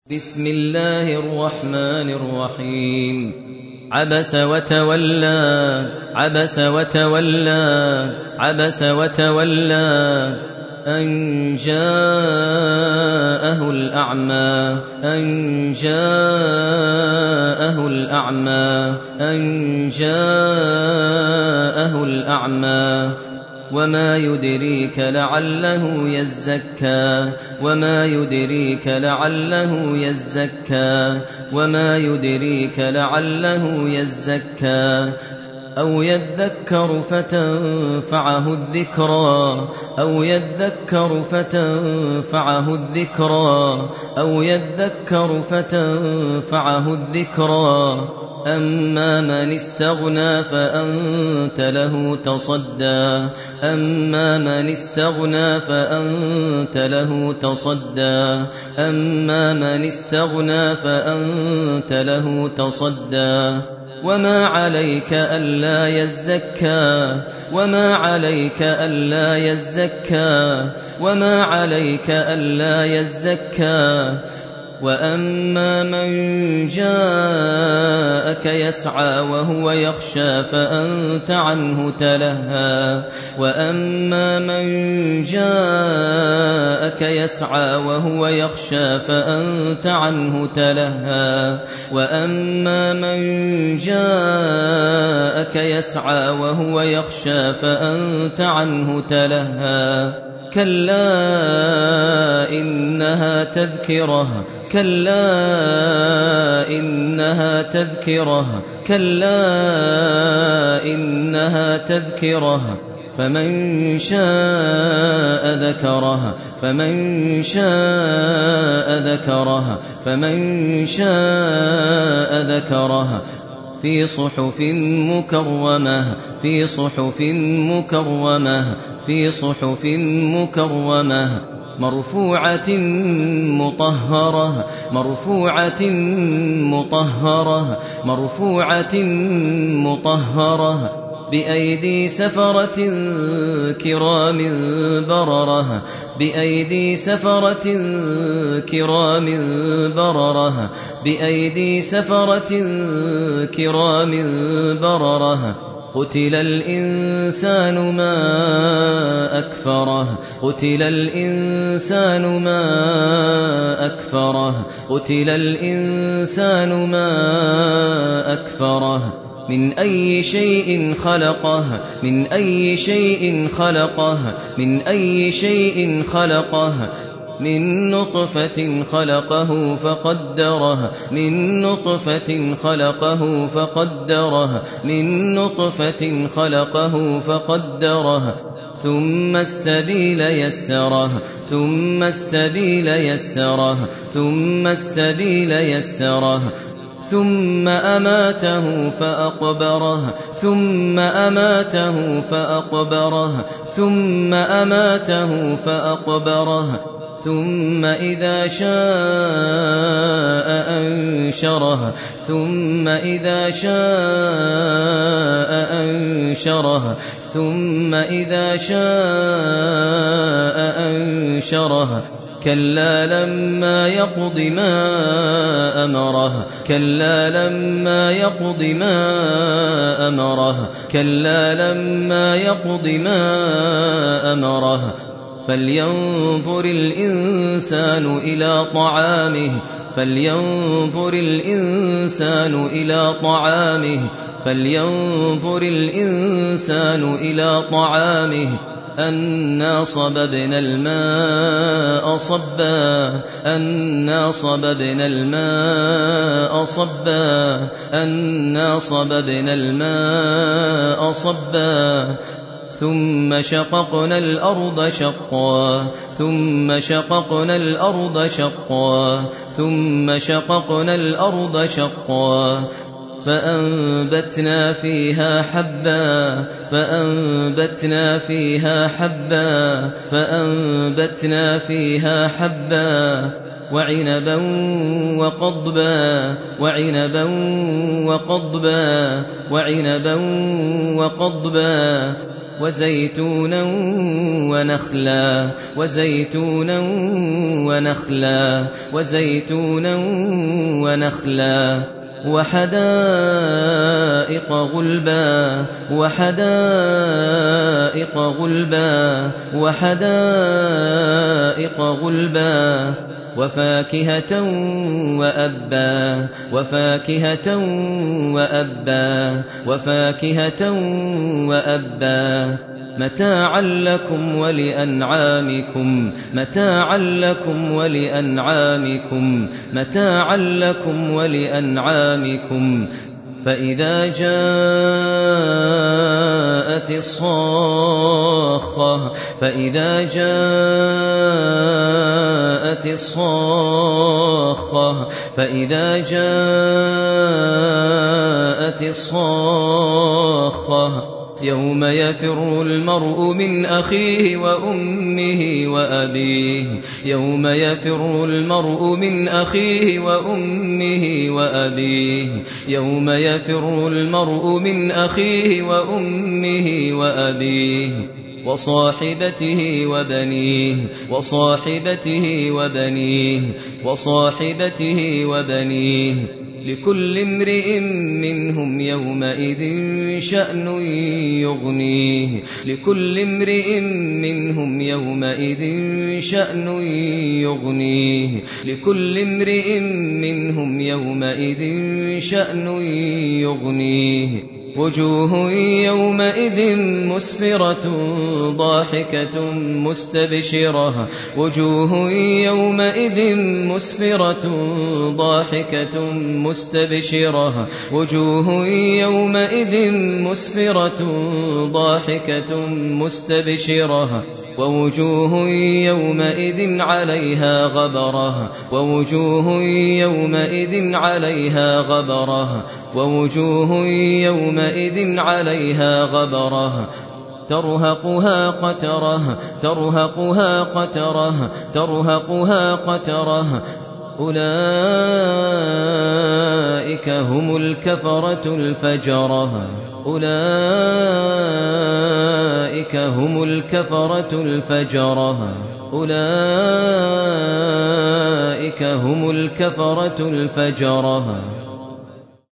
بسم الله الرحمن الرحيم عبس وتولى عبس وتولى عبس وتولى أن جاءه الأعمى أن جاءه الأعمى أن جاءه الأعمى وما يدريك لعله يزكى وما يدريك لعله يزكى وما يدريك لعله يزكى أو يذكر فتنفعه الذكرى أو يذكر فتنفعه الذكرى أو يذكر فتنفعه الذكرى أما من استغنى فأنت له تصدى أما من استغنى فأنت له تصدى أما من استغنى فأنت له تصدى وما عليك ألا يزكى وما عليك ألا يزكى وما عليك ألا يزكى وأما من جاءك يسعى وهو يخشى فأنت عنه تلهى وأما من جاءك يسعى وهو يخشى فأنت عنه تلهى وأما من جاءك يسعى وهو يخشى فأنت عنه تلهى كلا إنها تذكرة كلا إنها تذكرة كلا إنها تذكرة فمن شاء ذكره فمن شاء ذكره فمن شاء ذكره في صحف مكرمة في صحف مكرمة في صحف مكرمة مرفوعة مطهرة مرفوعة مطهرة مرفوعة مطهرة بأيدي سفرة كرام بررة بأيدي سفرة كرام بررة بأيدي سفرة كرام بررة قتل الإنسان ما أكفره قتل الإنسان ما أكفره قتل الإنسان ما أكفره من أي شيء خلقه من أي شيء خلقه من أي شيء خلقه من نطفة خلقه فقدره من نطفة خلقه فقدره من نطفة خلقه فقدره ثم السبيل يسره ثم السبيل يسره ثم السبيل يسره ثم أماته فأقبره ثم أماته فأقبره ثم أماته فأقبره ثم إذا شاء أنشره ثم إذا شاء أنشره ثم إذا شاء أنشره كلا لما يقض ما أمره كلا لما يقض ما أمره كلا لما يقض ما أمره فلينظر الإنسان إلى طعامه فلينظر الإنسان إلى طعامه فلينظر الإنسان إلى طعامه أنا صببنا الماء صبا أنا صببنا الماء صبا أنا صببنا الماء صبا ثم شققنا الأرض شقا ثم شققنا الأرض شقا ثم شققنا الأرض شقا فأنبتنا فيها حبا فأنبتنا فيها حبا فأنبتنا فيها حبا وعنبا وقضبا وعنبا وقضبا وعنبا وقضبا وزيتونا ونخلا وزيتونا ونخلا وزيتونا ونخلا وحدائق غلبا وحدائق غلبا وحدائق غلبا وفاكهة وأبا وفاكهة وأبا وفاكهة وأبا متاعا لكم ولأنعامكم متاعا لكم ولأنعامكم متاعا لكم ولأنعامكم فإذا جاءت الصاخة فإذا جاءت الصاخة فإذا جاءت الصاخة يوم يفر المرء من أخيه وأمه وأبيه يوم يفر المرء من أخيه وأمه وأبيه يوم يفر المرء من أخيه وأمه وأبيه وصاحبته وبنيه وصاحبته وبنيه وصاحبته وبنيه لكل امرئ منهم يومئذ شأن يغنيه لكل امرئ منهم يومئذ شأن يغنيه لكل امرئ منهم يومئذ شأن يغنيه وجوه يومئذ مسفرة ضاحكة مستبشرة وجوه يومئذ مسفرة ضاحكة مستبشرة وجوه يومئذ مسفرة ضاحكة مستبشرة ووجوه يومئذ عليها غبرة ووجوه يومئذ عليها غبرة ووجوه يومئذ عليها غبرة ترهقها قترة ترهقها قترة ترهقها قترة أولئك هم الكفرة الفجرة أولئك هم الكفرة الفجرة أولئك هم الكفرة الفجرة